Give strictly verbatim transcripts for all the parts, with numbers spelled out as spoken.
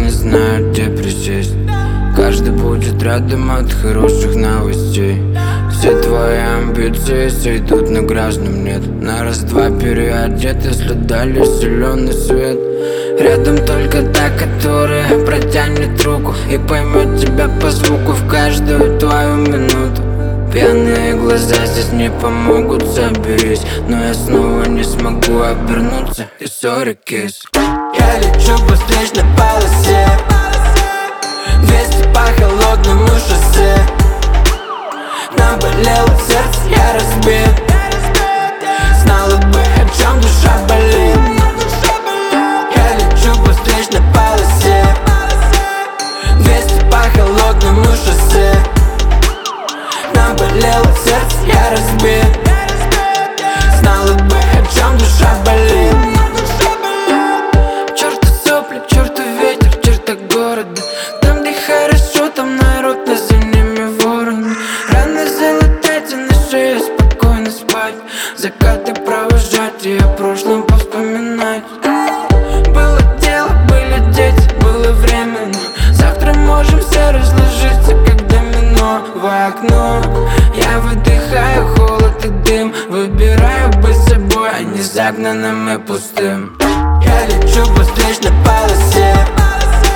не знают, где присесть. Каждый будет рядом от хороших новостей. Все твои амбиции сойдут, но граждан нет. На раз-два переодет, если дали зеленый свет. Рядом только та, которая протянет руку и поймет тебя по звуку в каждую твою минуту. Пьяные глаза здесь не помогут, соберись, но я снова не смогу обернуться. И сори, кис. Я лечу по встречной полосе, двести по холодному шоссе. Наболело сердце, я разбит. Знала бы, о чем душа болит. Я лечу по встречной полосе, двести по холодному шоссе. Наболело сердце, я разбит. Знала бы, о чем душа болит. Чёрту сопли, чёрту ветер, черта города. Там, где хорошо, там народ, но за ними ворон. Рано залетать и на шее спокойно спать. Закаты провожать и о прошлом повспоминать. Было дело, были дети, было время, но завтра можем все разложиться, как домино в окно. Я выдыхаю холод и дым, выбираю быть собой, а не загнанным и пустым. Я лечу по встречной полосе,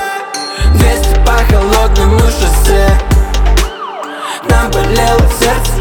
двести по холодному шоссе. Наболело сердце,